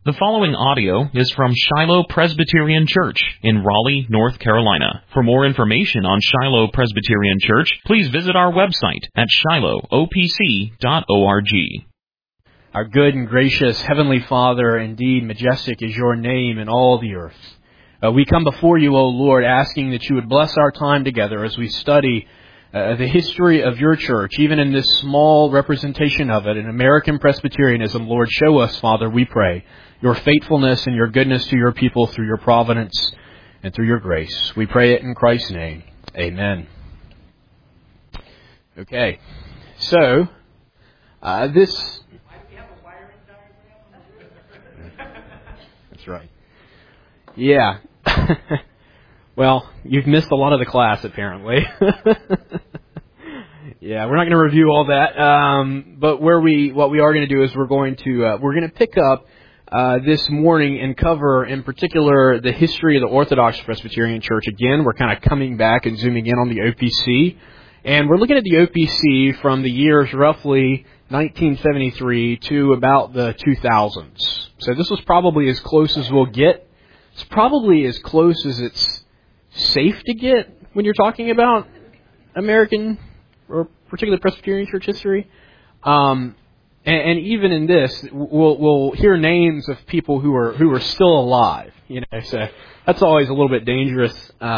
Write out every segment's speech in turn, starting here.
The following audio is from Shiloh Presbyterian Church in Raleigh, North Carolina. For more information on Shiloh Presbyterian Church, please visit our website at shilohopc.org. Our good and gracious Heavenly Father, indeed majestic is your name in all the earth. We come before you, O Lord, asking that you would bless our time together as we study the history of your church, even in this small representation of it, in American Presbyterianism. Lord, show us, Father, we pray, your faithfulness and your goodness to your people through your providence and through your grace. We pray it in Christ's name. Amen. Okay, so this... That's right. Yeah. Well, you've missed a lot of the class, apparently. Yeah, we're not going to review all that. But what we are going to do is we're going to pick up this morning and cover, in particular, the history of the Orthodox Presbyterian Church. Again, we're kind of coming back and zooming in on the OPC, and we're looking at the OPC from the years roughly 1973 to about the 2000s. So this was probably as close as we'll get. It's probably as close as it's safe to get when you're talking about American or particularly Presbyterian church history. And even in this, we'll hear names of people who are still alive. You know, so that's always a little bit dangerous.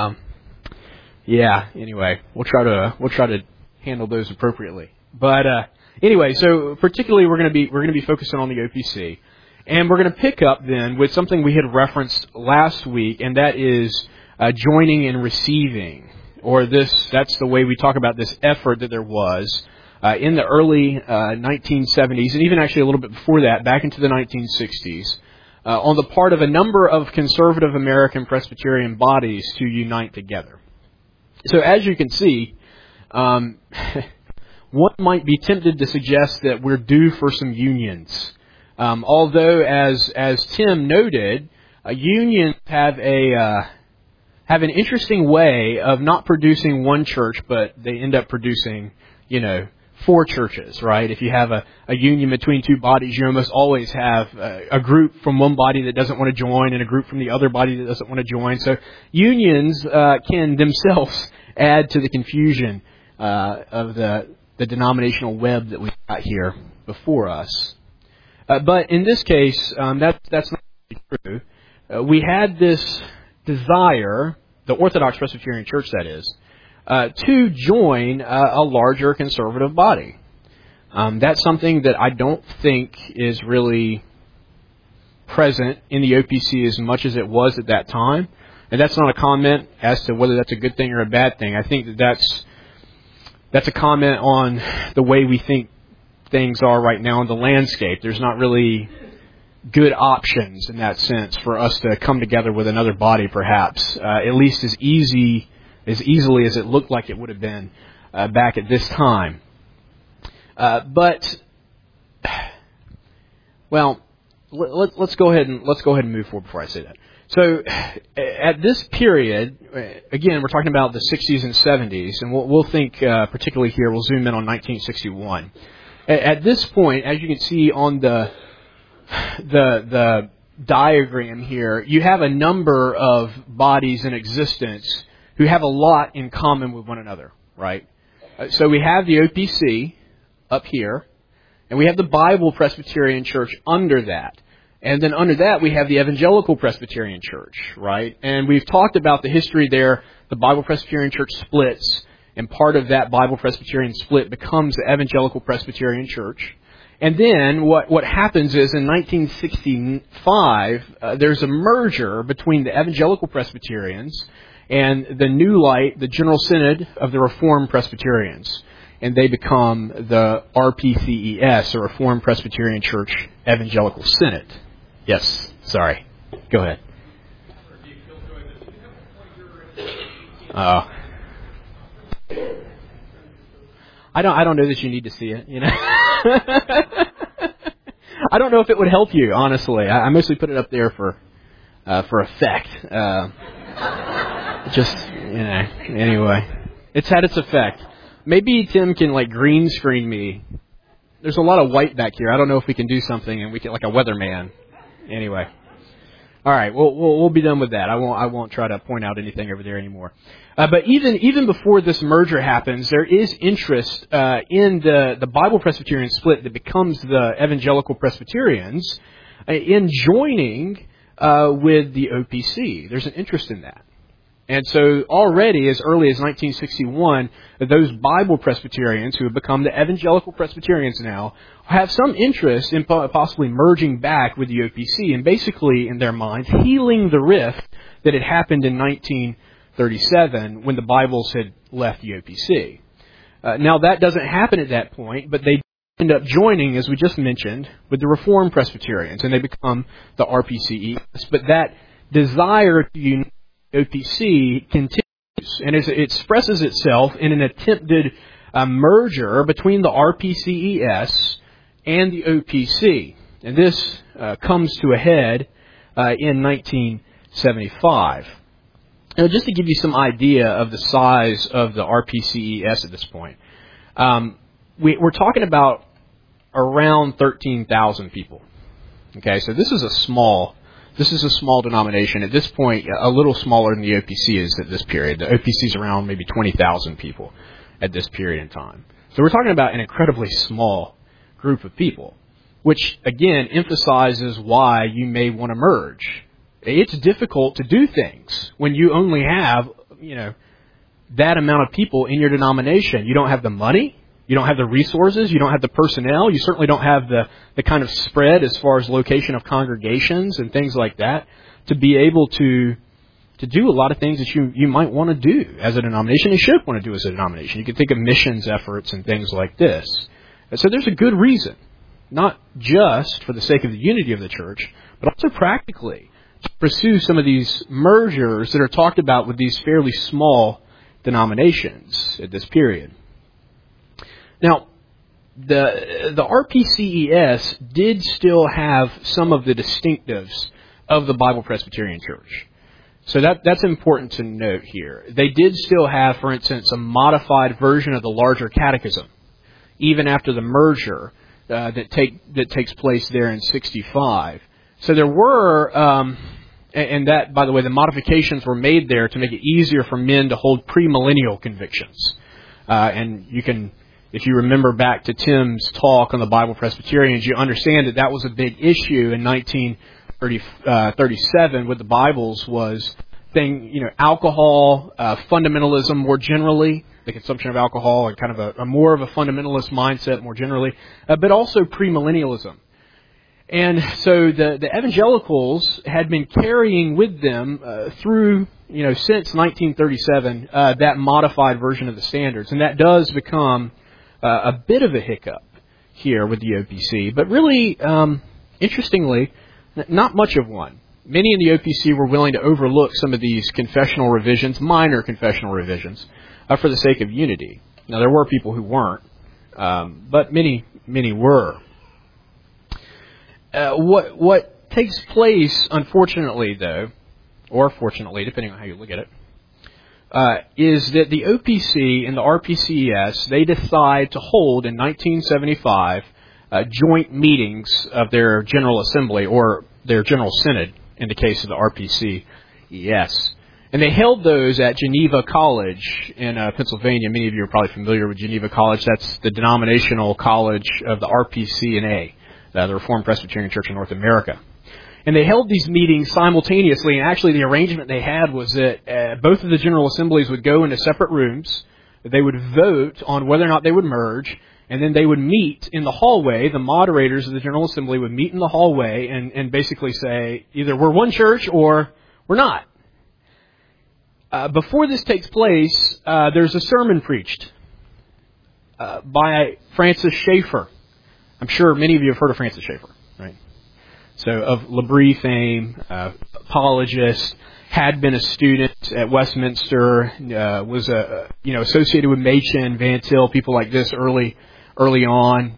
Yeah. Anyway, we'll try to handle those appropriately. But anyway, so particularly we're going to be focusing on the OPC. And we're going to pick up then with something we had referenced last week, and that is joining and receiving, or that's the way we talk about this effort that there was in the early 1970s, and even actually a little bit before that, back into the 1960s, on the part of a number of conservative American Presbyterian bodies to unite together. So as you can see, one might be tempted to suggest that we're due for some unions. Although, as Tim noted, unions have an interesting way of not producing one church, but they end up producing, four churches, right? If you have a union between two bodies, you almost always have a group from one body that doesn't want to join and a group from the other body that doesn't want to join. So unions can themselves add to the confusion of the denominational web that we've got here before us. But in this case, that's not true. We had this desire, the Orthodox Presbyterian Church that is, to join a larger conservative body. That's something that I don't think is really present in the OPC as much as it was at that time. And that's not a comment as to whether that's a good thing or a bad thing. I think that's a comment on the way we think things are right now in the landscape. There's not really good options in that sense for us to come together with another body, perhaps, at least as easily as it looked like it would have been back at this time. But let's go ahead and move forward before I say that. So at this period, again, we're talking about the 60s and 70s, and we'll think particularly here, we'll zoom in on 1961. At this point, as you can see on the diagram here, you have a number of bodies in existence who have a lot in common with one another, right? So we have the OPC up here, and we have the Bible Presbyterian Church under that. And then under that, we have the Evangelical Presbyterian Church, right? And we've talked about the history there. The Bible Presbyterian Church splits, and part of that Bible Presbyterian split becomes the Evangelical Presbyterian Church. And then what happens is in 1965, there's a merger between the Evangelical Presbyterians and the New Light, the General Synod of the Reformed Presbyterians. And they become the RPCES, or Reformed Presbyterian Church Evangelical Synod. Yes, sorry. Go ahead. I don't know that you need to see it, I don't know if it would help you, honestly. I mostly put it up there for effect. Anyway. It's had its effect. Maybe Tim can green screen me. There's a lot of white back here. I don't know if we can do something and we get like a weatherman. Anyway. All right, we'll be done with that. I won't try to point out anything over there anymore. But even before this merger happens, there is interest in the Bible Presbyterian split that becomes the Evangelical Presbyterians in joining with the OPC. There's an interest in that. And so already, as early as 1961, those Bible Presbyterians who have become the Evangelical Presbyterians now have some interest in possibly merging back with the OPC and basically, in their minds, healing the rift that had happened in 1937 when the Bibles had left the OPC. Now, that doesn't happen at that point, but they end up joining, as we just mentioned, with the Reformed Presbyterians, and they become the RPCES. But that desire to unite OPC continues, and it expresses itself in an attempted merger between the RPCES and the OPC. And this comes to a head in 1975. Now, just to give you some idea of the size of the RPCES at this point, we're talking about around 13,000 people. Okay, so this is a small denomination. At this point, a little smaller than the OPC is at this period. The OPC is around maybe 20,000 people at this period in time. So we're talking about an incredibly small group of people, which, again, emphasizes why you may want to merge. It's difficult to do things when you only have, that amount of people in your denomination. You don't have the money. You don't have the resources. You don't have the personnel. You certainly don't have the kind of spread as far as location of congregations and things like that to be able to do a lot of things that you might want to do as a denomination and should want to do as a denomination. You can think of missions efforts and things like this. And so there's a good reason, not just for the sake of the unity of the church, but also practically to pursue some of these mergers that are talked about with these fairly small denominations at this period. Now, the RPCES did still have some of the distinctives of the Bible Presbyterian Church. So that's important to note here. They did still have, for instance, a modified version of the larger catechism, even after the merger that takes place there in 65. So there were, and that, by the way, the modifications were made there to make it easier for men to hold premillennial convictions. And you can, if you remember back to Tim's talk on the Bible Presbyterians, you understand that was a big issue in 1937 with the Bibles was alcohol, fundamentalism more generally, the consumption of alcohol, and kind of a more of a fundamentalist mindset more generally, but also premillennialism. And so the evangelicals had been carrying with them through, since 1937, that modified version of the standards. And that does become a bit of a hiccup here with the OPC. But really, interestingly, not much of one. Many in the OPC were willing to overlook some of these confessional revisions, minor confessional revisions, for the sake of unity. Now, there were people who weren't, but many were. What takes place, unfortunately, though, or fortunately, depending on how you look at it, is that the OPC and the RPCES, they decide to hold in 1975 joint meetings of their General Assembly, or their General Synod, in the case of the RPCES. And they held those at Geneva College in Pennsylvania. Many of you are probably familiar with Geneva College. That's the denominational college of the RPCNA, the Reformed Presbyterian Church in North America. And they held these meetings simultaneously, and actually the arrangement they had was that both of the General Assemblies would go into separate rooms, they would vote on whether or not they would merge, and then they would meet in the hallway. The moderators of the General Assembly would meet in the hallway and basically say, either we're one church or we're not. Before this takes place, there's a sermon preached by Francis Schaeffer. I'm sure many of you have heard of Francis Schaeffer, right? So of L'Abri fame, apologist, had been a student at Westminster, was associated with Machen, Van Til, people like this early on.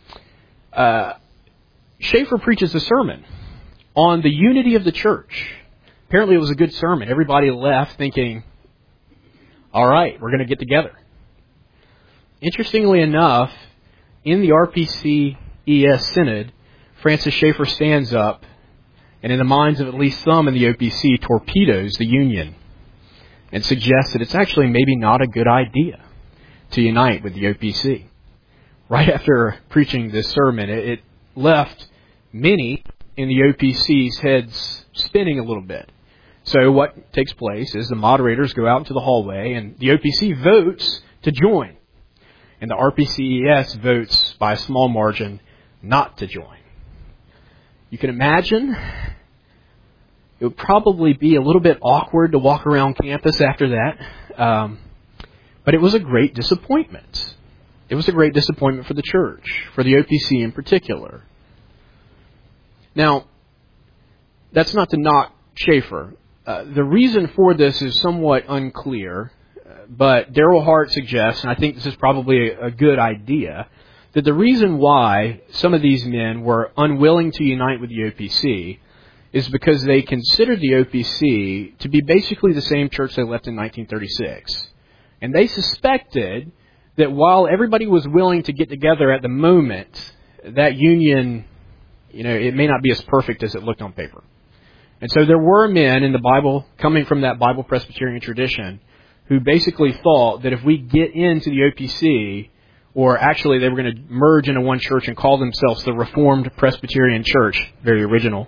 Schaeffer preaches a sermon on the unity of the church. Apparently it was a good sermon. Everybody left thinking, all right, we're going to get together. Interestingly enough, in the RPCES Synod, Francis Schaeffer stands up and in the minds of at least some in the OPC, torpedoes the Union and suggests that it's actually maybe not a good idea to unite with the OPC. Right after preaching this sermon, it left many in the OPC's heads spinning a little bit. So what takes place is the moderators go out into the hallway and the OPC votes to join. And the RPCES votes by a small margin not to join. You can imagine it would probably be a little bit awkward to walk around campus after that. But it was a great disappointment. It was a great disappointment for the church, for the OPC in particular. Now, that's not to knock Schaeffer. The reason for this is somewhat unclear, but Darrell Hart suggests, and I think this is probably a good idea, that the reason why some of these men were unwilling to unite with the OPC is because they considered the OPC to be basically the same church they left in 1936. And they suspected that while everybody was willing to get together at the moment, that union, it may not be as perfect as it looked on paper. And so there were men in the Bible, coming from that Bible Presbyterian tradition, who basically thought that if we get into the OPC, or actually they were going to merge into one church and call themselves the Reformed Presbyterian Church, very original,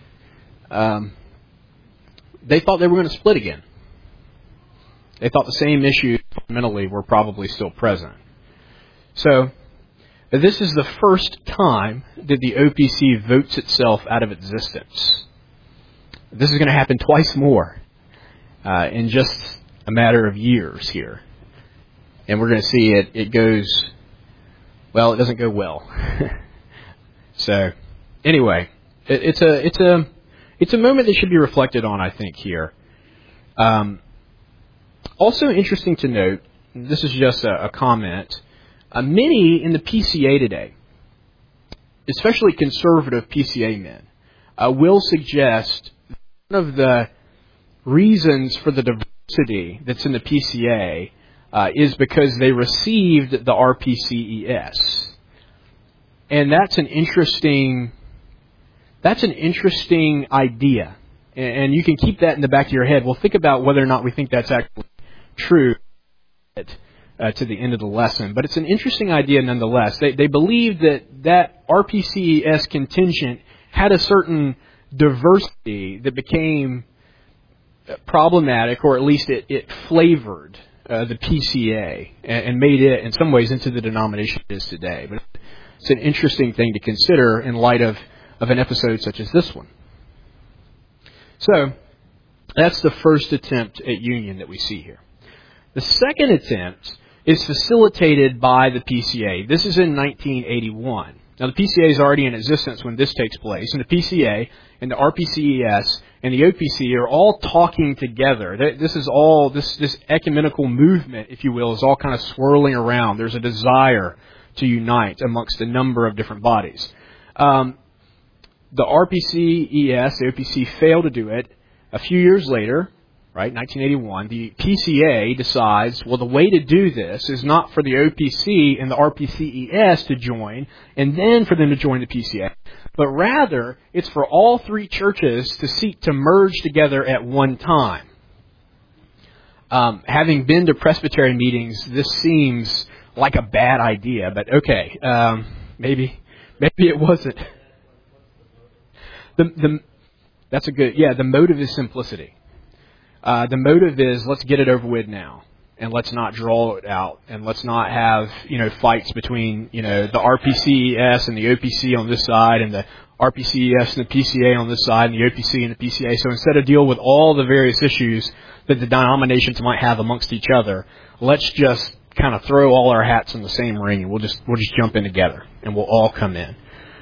they thought they were going to split again. They thought the same issues fundamentally were probably still present. So, this is the first time that the OPC votes itself out of existence. This is going to happen twice more in just a matter of years here. And we're going to see it goes, well, it doesn't go well. So, anyway, it's a moment that should be reflected on, I think, here. Also interesting to note, this is just a comment, many in the PCA today, especially conservative PCA men, will suggest one of the reasons for the diversity that's in the PCA is because they received the RPCES. And that's an interesting idea. And you can keep that in the back of your head. We'll think about whether or not we think that's actually true to the end of the lesson. But it's an interesting idea nonetheless. They believe that RPCES contingent had a certain diversity that became problematic, or at least it flavored the PCA and made it in some ways into the denomination it is today. But it's an interesting thing to consider in light of an episode such as this one. So, that's the first attempt at union that we see here. The second attempt is facilitated by the PCA. This is in 1981. Now, the PCA is already in existence when this takes place, and the PCA and the RPCES and the OPC are all talking together. This is all, this ecumenical movement, if you will, is all kind of swirling around. There's a desire to unite amongst a number of different bodies. The RPCES, the OPC, failed to do it. A few years later, right, 1981, the PCA decides, well, the way to do this is not for the OPC and the RPCES to join, and then for them to join the PCA, but rather it's for all three churches to seek to merge together at one time. Having been to Presbyterian meetings, this seems like a bad idea, but okay, maybe it wasn't. That's a good, the motive is simplicity. The motive is, let's get it over with now, and let's not draw it out, and let's not have, fights between, the RPCES and the OPC on this side, and the RPCES and the PCA on this side, and the OPC and the PCA. So instead of deal with all the various issues that the denominations might have amongst each other, let's just kind of throw all our hats in the same ring, and we'll just jump in together, and we'll all come in.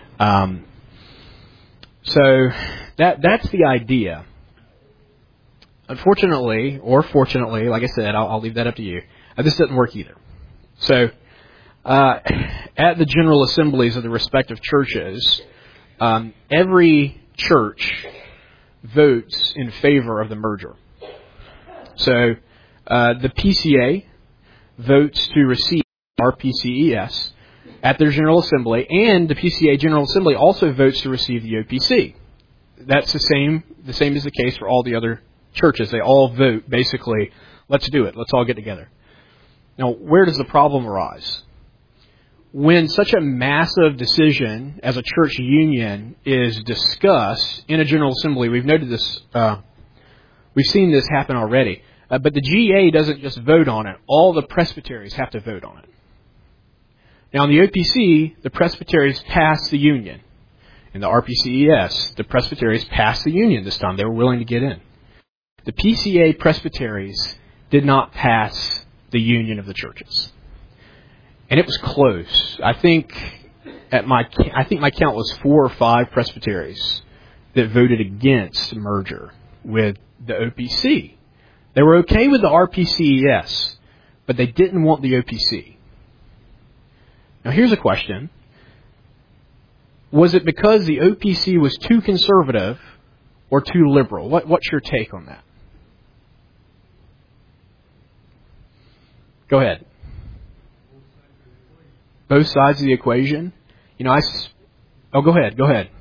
So that's the idea. Unfortunately, or fortunately, like I said, I'll leave that up to you. This doesn't work either. So, at the general assemblies of the respective churches, every church votes in favor of the merger. So, the PCA votes to receive RPCES at their General Assembly, and the PCA General Assembly also votes to receive the OPC. that's the same is the case for all the other churches. They all vote, basically, let's do it. Let's all get together. Now, where does the problem arise? When such a massive decision as a church union is discussed in a General Assembly, we've noted this, we've seen this happen already, but the GA doesn't just vote on it. All the presbyteries have to vote on it. Now, in the OPC, the presbyteries passed the union. In the RPCES, the presbyteries passed the union this time. They were willing to get in. The PCA presbyteries did not pass the union of the churches. And it was close. I think my count was 4 or 5 presbyteries that voted against merger with the OPC. They were okay with the RPCES, but they didn't want the OPC. Now here's a question. Was it because the OPC was too conservative or too liberal? What's your take on that? Go ahead. Both sides of the equation? You know, go ahead.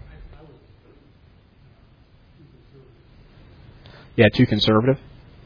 Yeah, too conservative.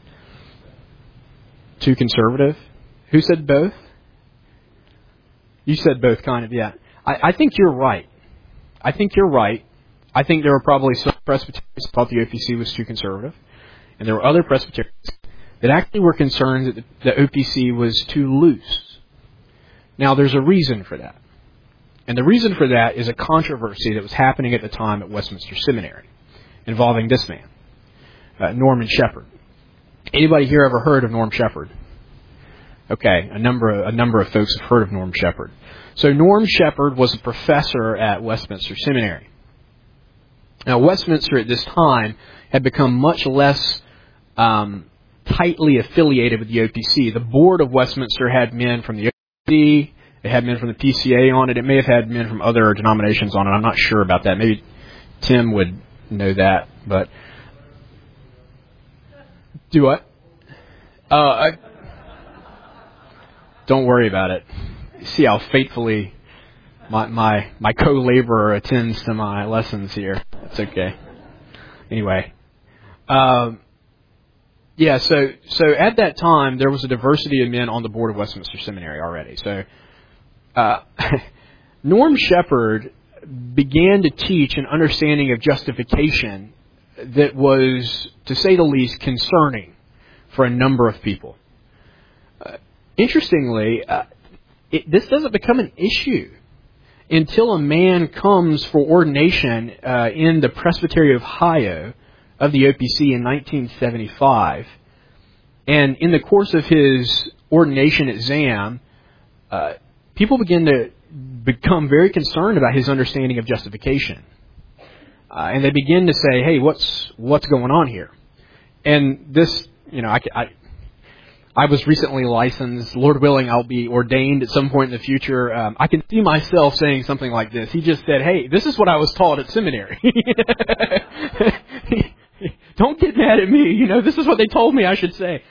Too conservative? Who said both? You said both, kind of, yeah. I think you're right. I think there were probably some presbyterians who thought the OPC was too conservative, and there were other presbyterians that actually were concerned that the OPC was too loose. Now, there's a reason for that. And the reason for that is a controversy that was happening at the time at Westminster Seminary involving this man, Norman Shepherd. Anybody here ever heard of Norm Shepherd? Okay, a number of folks have heard of Norm Shepherd. So Norm Shepherd was a professor at Westminster Seminary. Now, Westminster at this time had become much less tightly affiliated with the OPC. The board of Westminster had men from the OPC, it had men from the PCA on it. It may have had men from other denominations on it. I'm not sure about that. Maybe Tim would know that. But do what? Don't worry about it. See how faithfully my co-laborer attends to my lessons here. That's okay. Anyway. Yeah, so at that time, there was a diversity of men on the board of Westminster Seminary already. So Norm Shepherd began to teach an understanding of justification that was, to say the least, concerning for a number of people. Interestingly, this doesn't become an issue until a man comes for ordination in the Presbytery of Ohio of the OPC in 1975. And in the course of his ordination exam, people begin to become very concerned about his understanding of justification. And they begin to say, hey, what's going on here? And this, I was recently licensed. Lord willing, I'll be ordained at some point in the future. I can see myself saying something like this. He just said, hey, this is what I was taught at seminary. Don't get mad at me. This is what they told me I should say.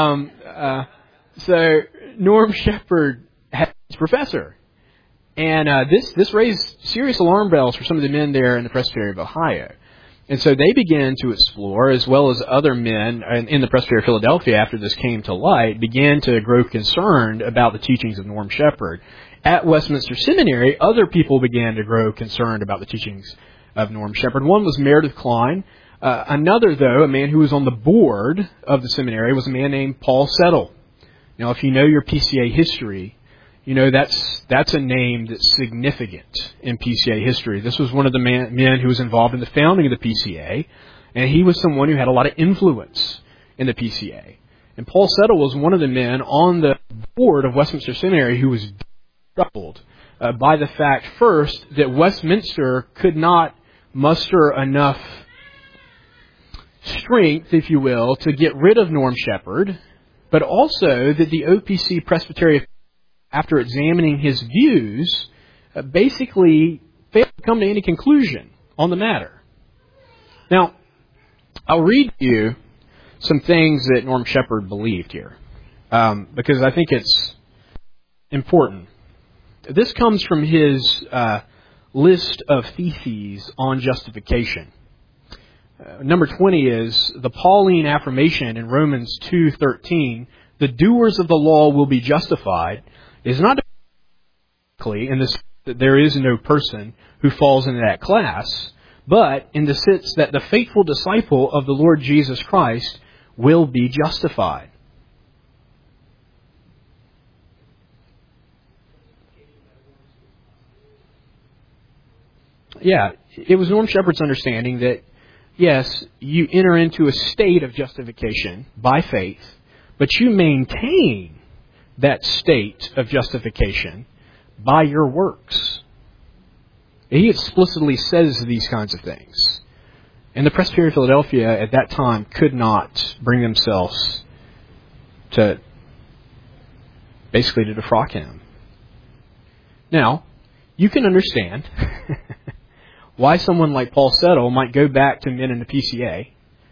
So Norm Shepherd had his professor. And this raised serious alarm bells for some of the men there in the Presbytery of Ohio. And so they began to explore, as well as other men in the Presbytery of Philadelphia after this came to light, began to grow concerned about the teachings of Norm Shepherd. At Westminster Seminary, other people began to grow concerned about the teachings of Norm Shepherd. One was Meredith Klein. Another, though, a man who was on the board of the seminary, was a man named Paul Settle. Now, if you know your PCA history, that's a name that's significant in PCA history. This was one of the men who was involved in the founding of the PCA, and he was someone who had a lot of influence in the PCA. And Paul Settle was one of the men on the board of Westminster Seminary who was troubled by the fact, first, that Westminster could not muster enough strength, if you will, to get rid of Norm Shepherd, but also that the OPC Presbytery, after examining his views, basically failed to come to any conclusion on the matter. Now, I'll read you some things that Norm Shepherd believed here, because I think it's important. This comes from his list of theses on justification. Number 20 is the Pauline affirmation in Romans 2:13. The doers of the law will be justified. Is not in the sense that there is no person who falls into that class, but in the sense that the faithful disciple of the Lord Jesus Christ will be justified. Yeah, it was Norm Shepherd's understanding that, yes, you enter into a state of justification by faith, but you maintain that state of justification by your works. He explicitly says these kinds of things. And the Presbyterian of Philadelphia at that time could not bring themselves to basically to defrock him. Now, you can understand why someone like Paul Settle might go back to men in the PCA.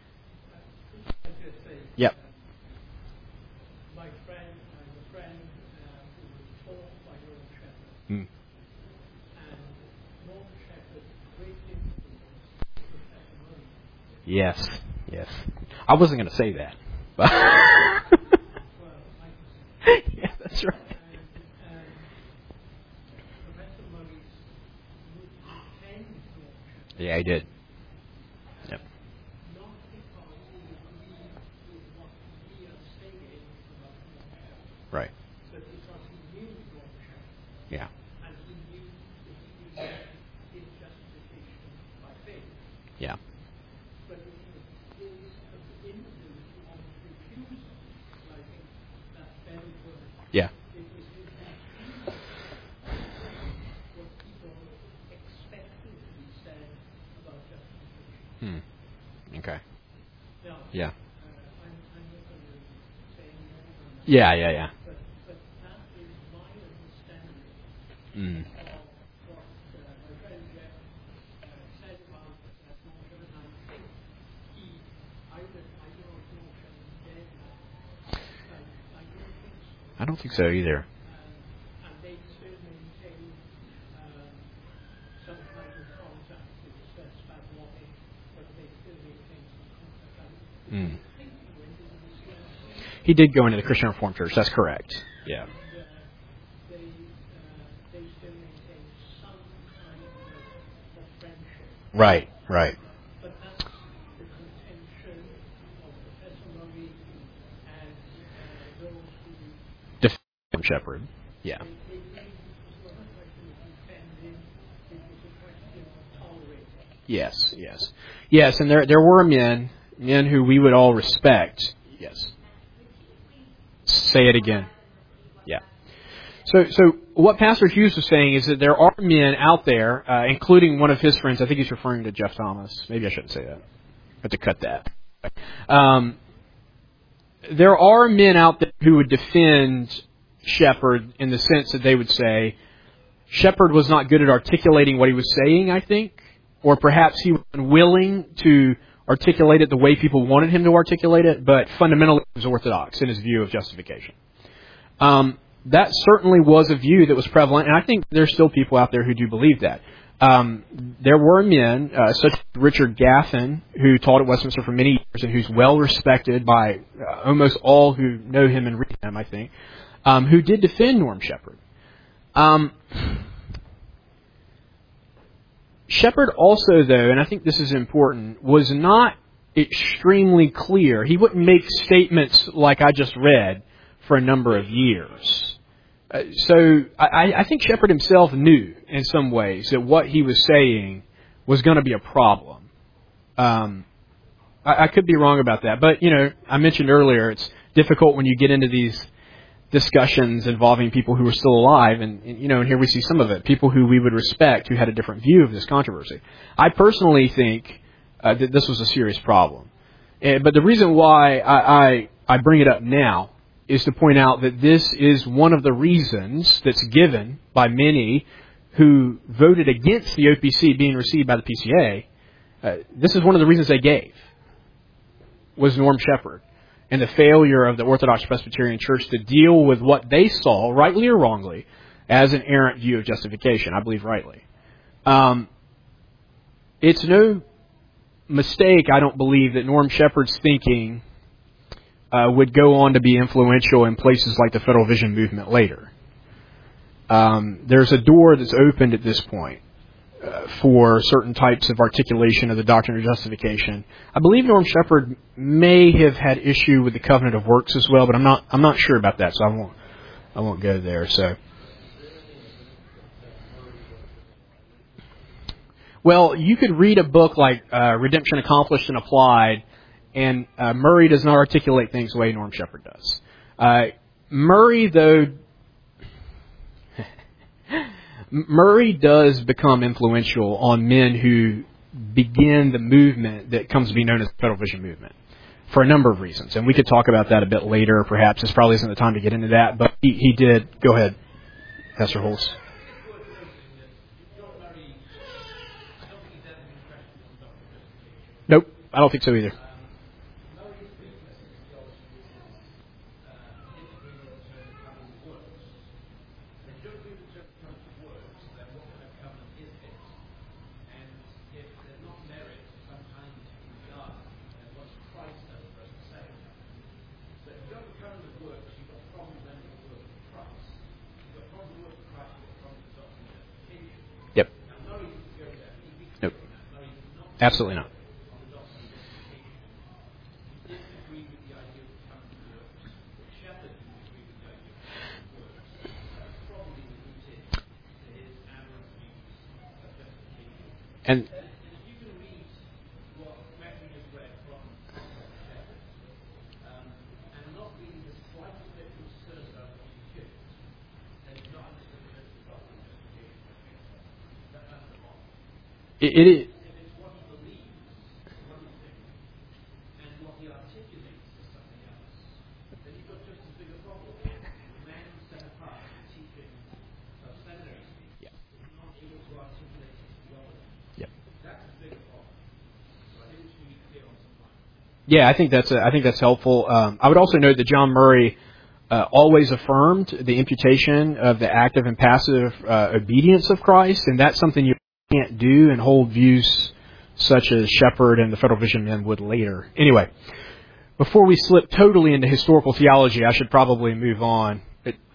Yep. My friend, who was taught by Norm Shepherd, Mm. and Norm Shepherd great influence Professor Murray. Yes, yes. I wasn't going to say that. But Well, I can say yeah, that's right. and Professor Murray's retained Norm Shepherd, Yeah, I did. Yep. not because he agreed with what he had stated about Norm Shepherd, Right. but because he knew Norm Shepherd, Yeah. and he knew that he believed in justification by faith. Yeah. But it was his influence on refusal, and I think that's very good. Yeah. It was his refusal what people expected to be said about justification. Okay. Now, Yeah. I'm not going to say any more on that, Yeah. but that is my understanding Mm. of what my friend Jeff said about Norm Shepherd, and I think I don't know if Norm Shepherd's dead now. I don't think so. I don't think so either. And they still maintain some kind of contact with Sven Wadding, but they still maintain some contact. Mm. I think he went into the CNC, He did go into the Christian Reformed Church. That's correct. Yeah. and they still maintain some kind of friendship. Right. Right. But that's the contention of Professor Murray and those who Defend Shepherd. Yeah. they believe it was not a question of defending, it was a question of tolerating. Yes, and there were men who we would all respect. Yes. Say it again. Yeah. So what Pastor Hughes was saying is that there are men out there, including one of his friends. I think he's referring to Jeff Thomas. Maybe I shouldn't say that. I have to cut that. There are men out there who would defend Shepherd in the sense that they would say Shepherd was not good at articulating what he was saying, I think, or perhaps he was unwilling to articulate it the way people wanted him to articulate it, but fundamentally he was orthodox in his view of justification. That certainly was a view that was prevalent, and I think there's still people out there who do believe that. There were men, such as Richard Gaffin, who taught at Westminster for many years and who's well respected by almost all who know him and read him, I think, who did defend Norm Shepherd. Shepherd also, though, and I think this is important, was not extremely clear. He wouldn't make statements like I just read for a number of years. So I think Shepherd himself knew in some ways that what he was saying was going to be a problem. I could be wrong about that, but I mentioned earlier it's difficult when you get into these discussions involving people who are still alive, and here we see some of it. People who we would respect who had a different view of this controversy. I personally think that this was a serious problem, but the reason why I bring it up now is to point out that this is one of the reasons that's given by many who voted against the OPC being received by the PCA. This is one of the reasons they gave, was Norm Shepherd and the failure of the Orthodox Presbyterian Church to deal with what they saw, rightly or wrongly, as an errant view of justification. I believe rightly. It's no mistake, I don't believe, that Norm Shepherd's thinking would go on to be influential in places like the Federal Vision movement later. There's a door that's opened at this point for certain types of articulation of the doctrine of justification. I believe Norm Shepherd may have had issue with the covenant of works as well, but I'm not sure about that, so I won't go there. So, well, you could read a book like Redemption Accomplished and Applied, and Murray does not articulate things the way Norm Shepherd does. Murray, though, Murray does become influential on men who begin the movement that comes to be known as the Federal Vision movement for a number of reasons. And we could talk about that a bit later, perhaps. This probably isn't the time to get into that, but he did. Go ahead, Pastor Holtz. Nope, I don't think so either. Yep. Nope. Absolutely not. And it is. Yeah, I think that's helpful. I would also note that John Murray always affirmed the imputation of the active and passive obedience of Christ, and that's something you can't do and hold views such as Shepherd and the Federal Vision men would later. Anyway, before we slip totally into historical theology, I should probably move on.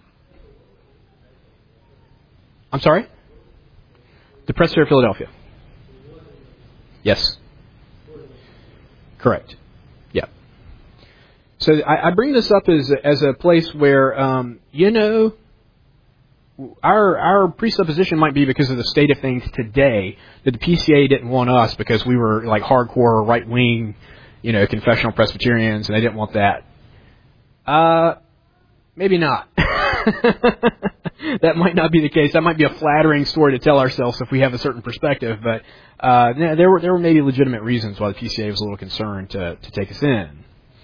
I'm sorry? The Presbytery of Philadelphia. Yes. Correct. Yeah. So I bring this up as a place where, our presupposition might be because of the state of things today that the PCA didn't want us because we were like hardcore right-wing, confessional Presbyterians, and they didn't want that. Maybe not. That might not be the case. That might be a flattering story to tell ourselves if we have a certain perspective, but there were maybe legitimate reasons why the PCA was a little concerned to take us in.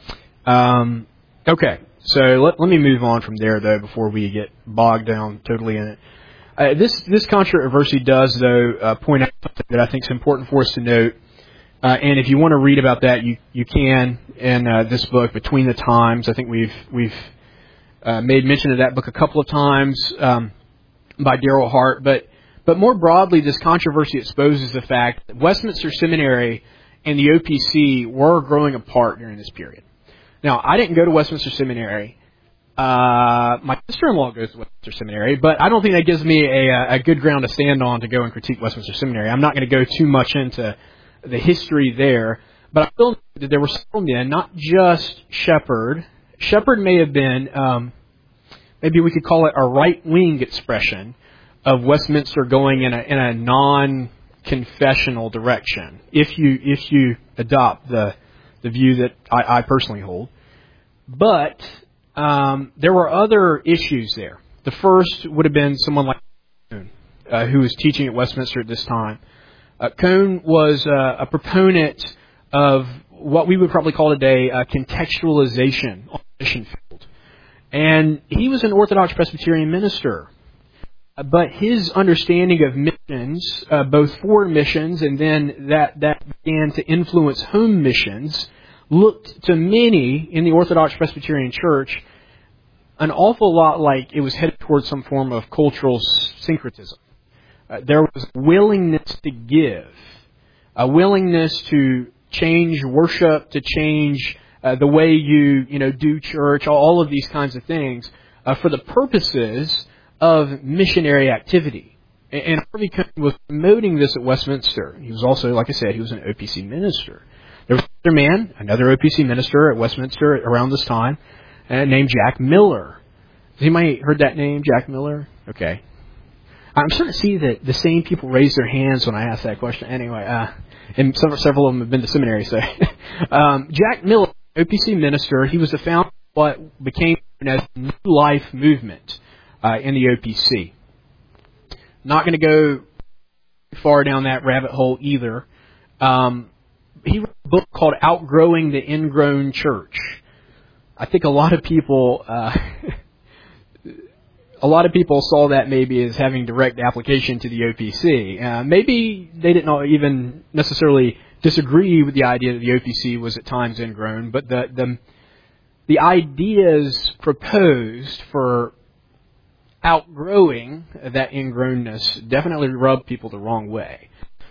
Okay, so let me move on from there, though, before we get bogged down totally in it. This controversy does, though, point out something that I think is important for us to note. And if you want to read about that, you can in this book, Between the Times. I think we've made mention of that book a couple of times by Darrell Hart. But more broadly, this controversy exposes the fact that Westminster Seminary and the OPC were growing apart during this period. Now, I didn't go to Westminster Seminary. My sister-in-law goes to Westminster Seminary, but I don't think that gives me a good ground to stand on to go and critique Westminster Seminary. I'm not going to go too much into the history there, but I feel that there were several men, not just Shepherd. Shepherd may have been, maybe we could call it a right-wing expression of Westminster going in a non-confessional direction, if you adopt the view that I personally hold. But there were other issues there. The first would have been someone like Cone, who was teaching at Westminster at this time. Cone was a proponent of what we would probably call today contextualization on the mission field. And he was an Orthodox Presbyterian minister. But his understanding of missions, both foreign missions and then that began to influence home missions, looked to many in the Orthodox Presbyterian Church an awful lot like it was headed towards some form of cultural syncretism. There was willingness to give, a willingness to change worship, to change the way you do church, all of these kinds of things, for the purposes of missionary activity. And Harvey Cohn was promoting this at Westminster. He was also, like I said, he was an OPC minister. There was another OPC minister at Westminster around this time, named Jack Miller. Has anybody heard that name, Jack Miller? Okay. I'm starting to see that the same people raise their hands when I ask that question. Anyway, and several of them have been to seminary. So, Jack Miller, OPC minister, he was the founder of what became known as the New Life movement in the OPC. Not going to go far down that rabbit hole either. He wrote a book called Outgrowing the Ingrown Church. I think a lot of people saw that maybe as having direct application to the OPC. Maybe they didn't even necessarily disagree with the idea that the OPC was at times ingrown, but the ideas proposed for outgrowing that ingrownness definitely rubbed people the wrong way.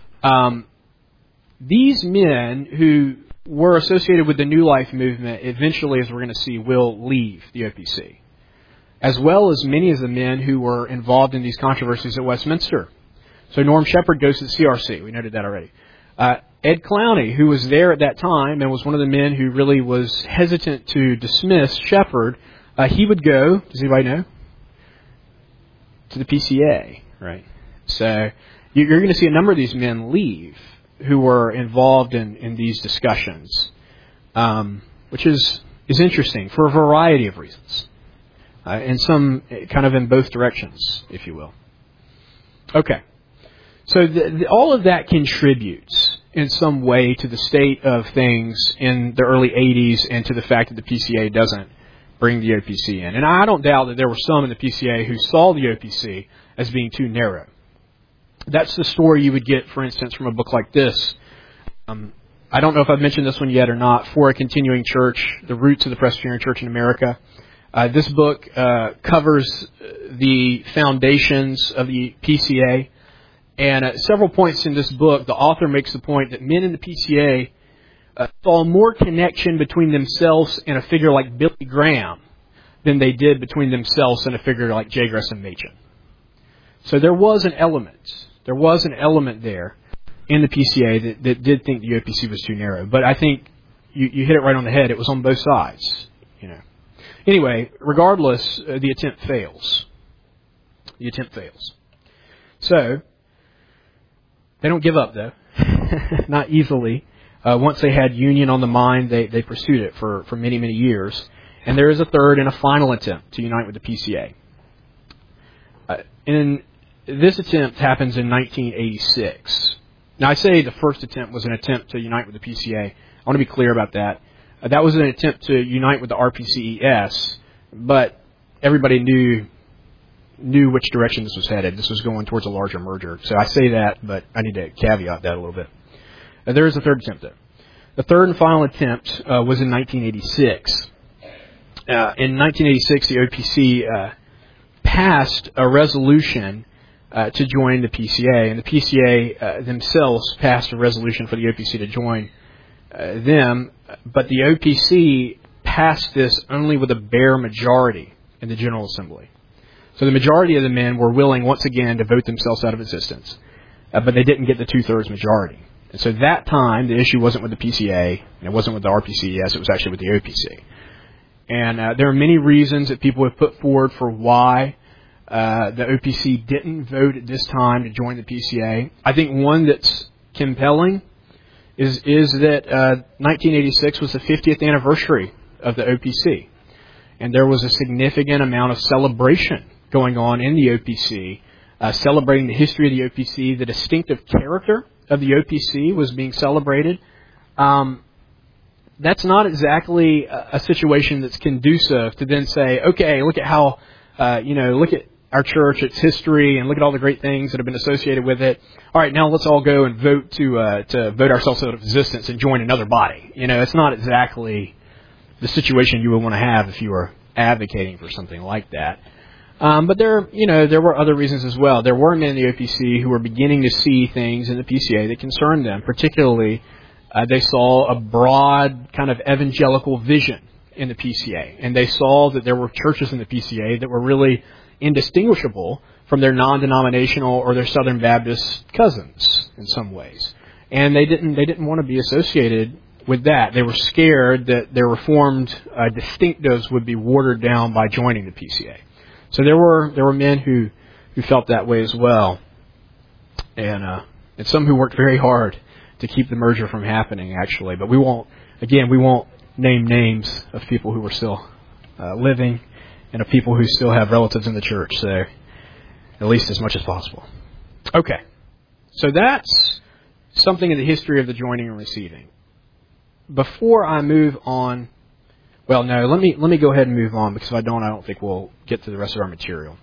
These men who were associated with the New Life movement eventually, as we're going to see, will leave the OPC, as well as many of the men who were involved in these controversies at Westminster. So Norm Shepherd goes to the CRC. We noted that already. Ed Clowney, who was there at that time and was one of the men who really was hesitant to dismiss Shepherd, he would go, does anybody know? To the PCA, right? So you're going to see a number of these men leave who were involved in these discussions, which is interesting for a variety of reasons. And some kind of in both directions, if you will. Okay. So all of that contributes in some way to the state of things in the early 80s and to the fact that the PCA doesn't bring the OPC in. And I don't doubt that there were some in the PCA who saw the OPC as being too narrow. That's the story you would get, for instance, from a book like this. I don't know if I've mentioned this one yet or not, For a Continuing Church, The Roots of the Presbyterian Church in America. This book covers the foundations of the PCA, and at several points in this book, the author makes the point that men in the PCA saw more connection between themselves and a figure like Billy Graham than they did between themselves and a figure like J. Gresham Machen. So there was an element there in the PCA that did think the OPC was too narrow. But I think you hit it right on the head. It was on both sides, Anyway, regardless, the attempt fails. So, they don't give up, though. Not easily. Once they had union on the mind, they pursued it for many, many years. And there is a third and a final attempt to unite with the PCA. And this attempt happens in 1986. Now, I say the first attempt was an attempt to unite with the PCA. I want to be clear about that. That was an attempt to unite with the RPCES, but everybody knew which direction this was headed. This was going towards a larger merger. So I say that, but I need to caveat that a little bit. There is a third attempt, though. The third and final attempt was in 1986. In 1986, the OPC passed a resolution to join the PCA, and the PCA themselves passed a resolution for the OPC to join them, but the OPC passed this only with a bare majority in the General Assembly. So the majority of the men were willing, once again, to vote themselves out of existence, but they didn't get the two-thirds majority. And so that time, the issue wasn't with the PCA, and it wasn't with the RPCES, it was actually with the OPC. And there are many reasons that people have put forward for why the OPC didn't vote at this time to join the PCA. I think one that's compelling is that 1986 was the 50th anniversary of the OPC. And there was a significant amount of celebration going on in the OPC, celebrating the history of the OPC. The distinctive character of the OPC was being celebrated. That's not exactly a situation that's conducive to then say, okay, look at how, look at our church, its history, and look at all the great things that have been associated with it. All right, now let's all go and vote to vote ourselves out of existence and join another body. It's not exactly the situation you would want to have if you were advocating for something like that. But there were other reasons as well. There were men in the OPC who were beginning to see things in the PCA that concerned them. Particularly, they saw a broad kind of evangelical vision in the PCA, and they saw that there were churches in the PCA that were really indistinguishable from their non-denominational or their Southern Baptist cousins in some ways. And they didn't want to be associated with that. They were scared that their Reformed distinctives would be watered down by joining the PCA. So there were men who felt that way as well, and some who worked very hard to keep the merger from happening, actually. But we won't name names of people who were still living and of people who still have relatives in the church, so at least as much as possible. Okay, so that's something in the history of the joining and receiving. Before I move on, well, no, let me go ahead and move on, because if I don't think we'll get to the rest of our material.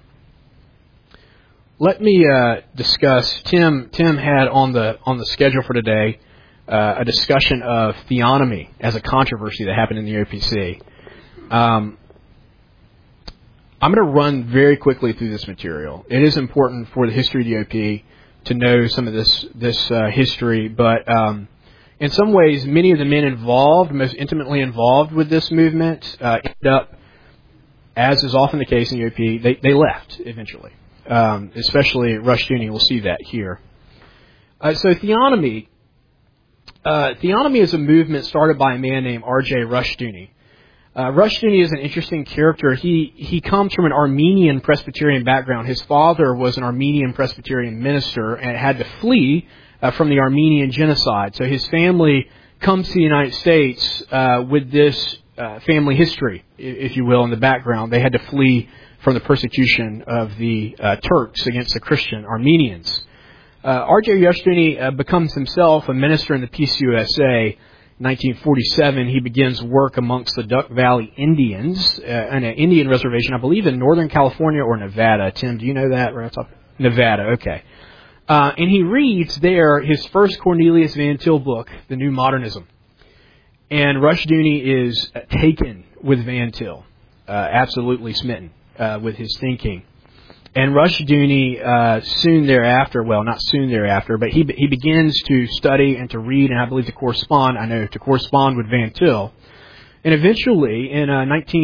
Let me discuss. Tim had on the schedule for today a discussion of theonomy as a controversy that happened in the OPC. I'm going to run very quickly through this material. It is important for the history of the OP to know some of this history, but in some ways, many of the men involved, most intimately involved with this movement, ended up, as is often the case in the OP, they left eventually. Especially Rushdoony, we'll see that here. So theonomy is a movement started by a man named R.J. Rushdoony. Rushdoony is an interesting character. He comes from an Armenian Presbyterian background. His father was an Armenian Presbyterian minister and had to flee from the Armenian genocide. So his family comes to the United States with this family history, if you will, in the background. They had to flee from the persecution of the Turks against the Christian Armenians. R.J. Rushdoony becomes himself a minister in the PCUSA. In 1947, he begins work amongst the Duck Valley Indians, an Indian reservation, I believe, in Northern California or Nevada. Tim, do you know that? Right off the top? Nevada, okay. And he reads there his first Cornelius Van Til book, The New Modernism. And Rushdoony is taken with Van Til, absolutely smitten with his thinking. And Rushdoony soon thereafter, well, not soon thereafter, but he begins to study and to read, and I believe to correspond with Van Til. And eventually, in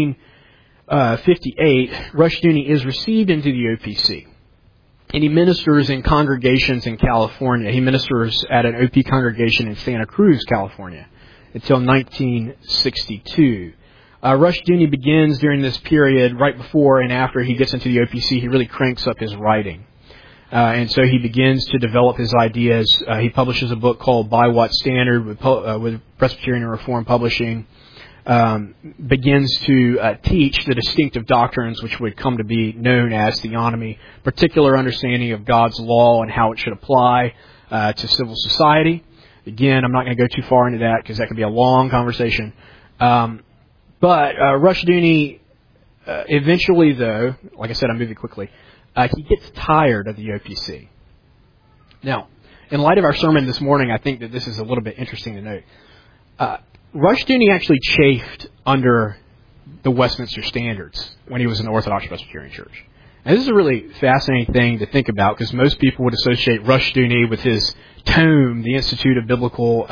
1958, Rushdoony is received into the OPC. And he ministers in congregations in California. He ministers at an OP congregation in Santa Cruz, California, until 1962. Rushdoony begins during this period, right before and after he gets into the OPC, he really cranks up his writing. And so he begins to develop his ideas. He publishes a book called By What Standard with Presbyterian and Reform Publishing. Begins to teach the distinctive doctrines which would come to be known as theonomy, particular understanding of God's law and how it should apply to civil society. Again, I'm not going to go too far into that because that could be a long conversation. But Rushdoony, eventually, though, like I said, I'm moving quickly, he gets tired of the OPC. Now, in light of our sermon this morning, I think that this is a little bit interesting to note. Rushdoony actually chafed under the Westminster Standards when he was in the Orthodox Presbyterian Church. And this is a really fascinating thing to think about because most people would associate Rushdoony with his tome, the Institute of Biblical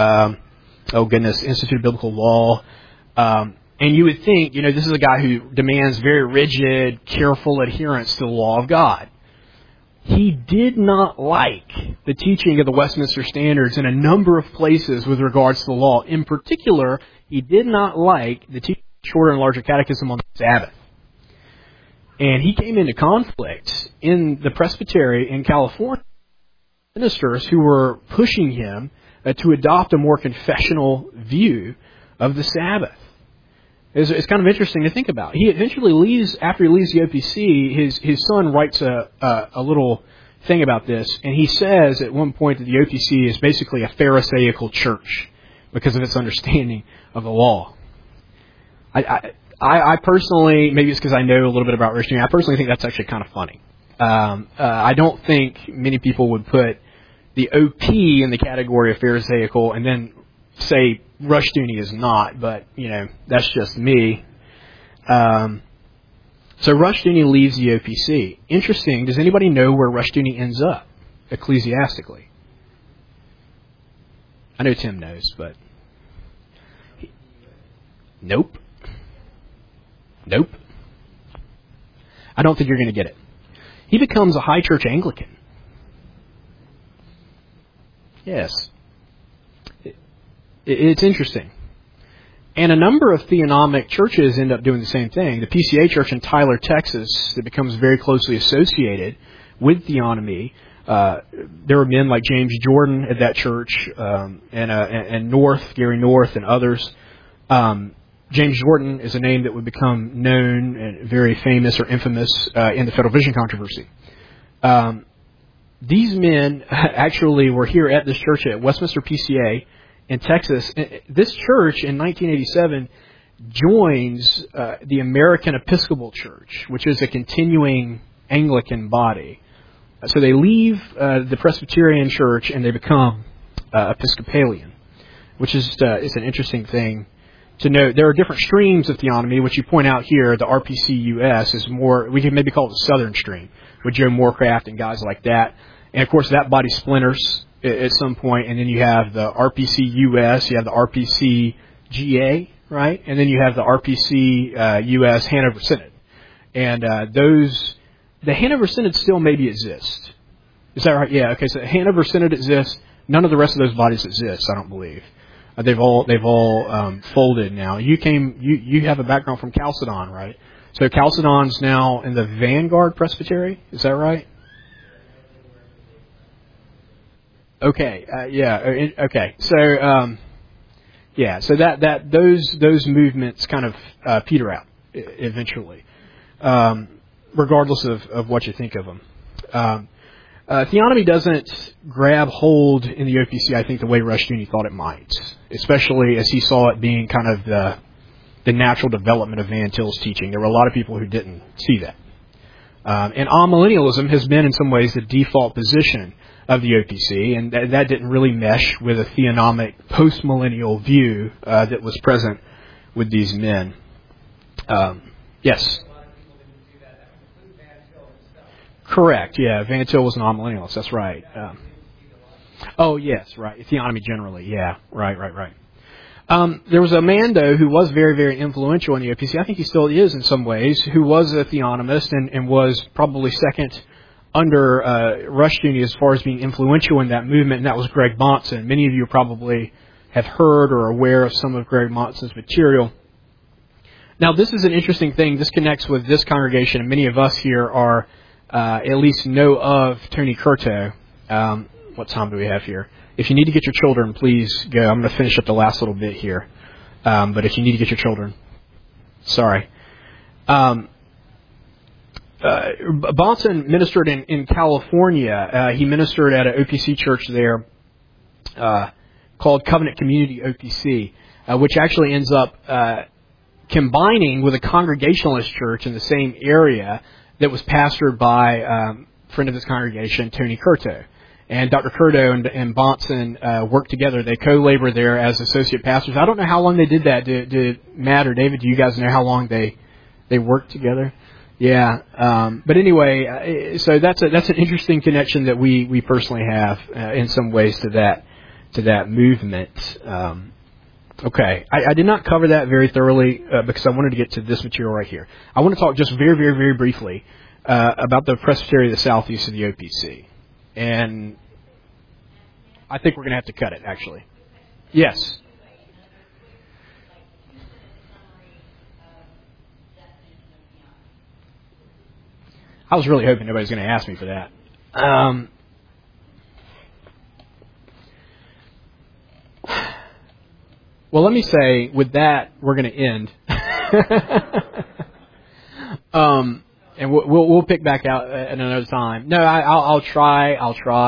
Law. And you would think, this is a guy who demands very rigid, careful adherence to the law of God. He did not like the teaching of the Westminster Standards in a number of places with regards to the law. In particular, he did not like the teaching of the Shorter and Larger Catechism on the Sabbath. And he came into conflict in the presbytery in California, ministers who were pushing him to adopt a more confessional view of the Sabbath. It's kind of interesting to think about. He eventually leaves, after he leaves the OPC, his son writes a little thing about this, and he says at one point that the OPC is basically a Pharisaical church because of its understanding of the law. I personally, maybe it's because I know a little bit about Rushdoony, I personally think that's actually kind of funny. I don't think many people would put the OP in the category of Pharisaical and then say Rushdoony is not, but, that's just me. So Rushdoony leaves the OPC. Interesting. Does anybody know where Rushdoony ends up ecclesiastically? I know Tim knows, but nope. I don't think you're going to get it. He becomes a high church Anglican. Yes. It's interesting. And a number of theonomic churches end up doing the same thing. The PCA church in Tyler, Texas, that becomes very closely associated with theonomy. There were men like James Jordan at that church, and Gary North, and others. James Jordan is a name that would become known and very famous or infamous in the Federal Vision controversy. These men actually were here at this church at Westminster PCA in Texas. This church in 1987 joins the American Episcopal Church, which is a continuing Anglican body. So they leave the Presbyterian Church and they become Episcopalian, which is it's an interesting thing to note. There are different streams of theonomy, which you point out here. The RPC-US is more, we can maybe call it the Southern stream, with Joe Morecraft and guys like that. And of course that body splinters at some point, and then you have the RPC-US, you have the RPC-GA, right? And then you have the RPC-US Hanover Synod. And the Hanover Synod still maybe exists. Is that right? Yeah, okay, so the Hanover Synod exists. None of the rest of those bodies exist, I don't believe. They've all folded now. You have a background from Chalcedon, right? So Chalcedon's now in the Vanguard Presbytery, is that right? Okay, okay. So so that those movements kind of peter out eventually, regardless of what you think of them. Theonomy doesn't grab hold in the OPC, I think, the way Rushdoony thought it might, especially as he saw it being kind of the natural development of Van Til's teaching. There were a lot of people who didn't see that. And amillennialism has been, in some ways, the default position of the OPC, and that didn't really mesh with a theonomic post-millennial view that was present with these men. Yes? Correct, yeah. Van Til was an amillennialist, that's right. Oh, yes, right. Theonomy generally, yeah. Right. There was a man, though, who was very, very influential in the OPC. I think he still is in some ways, who was a theonomist and was probably second under Rushdoony as far as being influential in that movement, and that was Greg Bahnsen. Many of you probably have heard or are aware of some of Greg Bahnsen's material. Now, this is an interesting thing. This connects with this congregation, and many of us here are at least know of Tony Curto. What time do we have here? If you need to get your children, please go. I'm going to finish up the last little bit here. But if you need to get your children, sorry. Bahnsen ministered in California. He ministered at an OPC church there called Covenant Community OPC, which actually ends up combining with a Congregationalist church in the same area that was pastored by a friend of this congregation, Tony Curto. And Dr. Curto and Bahnsen worked together. They co-labored there as associate pastors. I don't know how long they did that. Did Matt or David, do you guys know how long they worked together? Yeah. But anyway, so that's an interesting connection that we personally have in some ways to that movement. Okay. I did not cover that very thoroughly because I wanted to get to this material right here. I want to talk just very, very, very briefly about the Presbytery of the Southeast of the OPC. And I think we're going to have to cut it, actually. Yes. I was really hoping nobody's going to ask me for that. Well, let me say, with that, we're going to end. And we'll pick back out at another time. No, I'll try.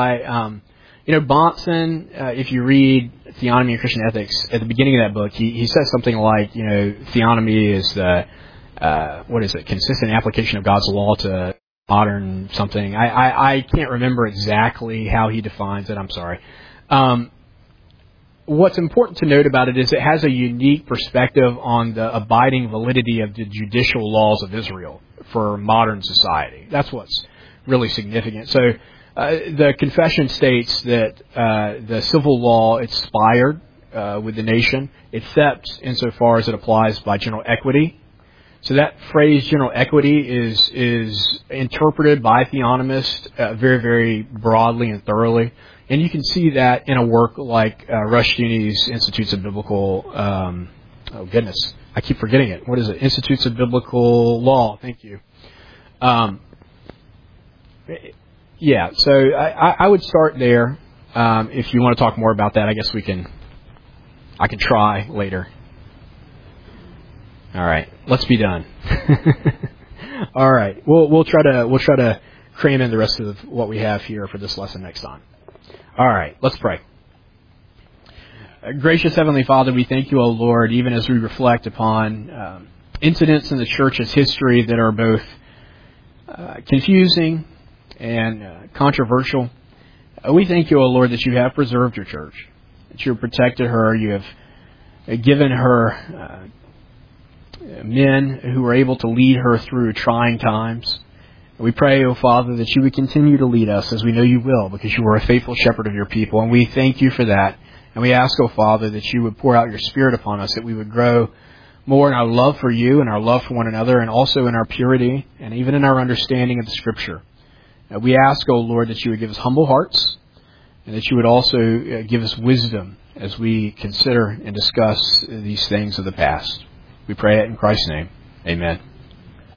Bahnsen, if you read Theonomy and Christian Ethics, at the beginning of that book, he says something like, theonomy is the, consistent application of God's law to modern something. I can't remember exactly how he defines it. I'm sorry. What's important to note about it is it has a unique perspective on the abiding validity of the judicial laws of Israel. for modern society. That's what's really significant. So the confession states that the civil law expired with the nation, except insofar as it applies by general equity. So that phrase, general equity, is interpreted by theonomists very, very broadly and thoroughly. And you can see that in a work like Rushdoony's Institutes of Biblical, oh goodness, I keep forgetting it. What is it? Institutes of Biblical Law. Thank you. Yeah, so I would start there. If you want to talk more about that, I guess I can try later. All right, let's be done. All right, we'll try to cram in the rest of what we have here for this lesson next time. All right, let's pray. Gracious Heavenly Father, we thank you, O Lord, even as we reflect upon incidents in the church's history that are both confusing and controversial. We thank you, O Lord, that you have preserved your church, that you have protected her, you have given her men who are able to lead her through trying times. We pray, O Father, that you would continue to lead us, as we know you will, because you are a faithful shepherd of your people, and we thank you for that. And we ask, O Father, that you would pour out your Spirit upon us, that we would grow more in our love for you and our love for one another, and also in our purity and even in our understanding of the Scripture. We ask, O Lord, that you would give us humble hearts, and that you would also give us wisdom as we consider and discuss these things of the past. We pray it in Christ's name. Amen.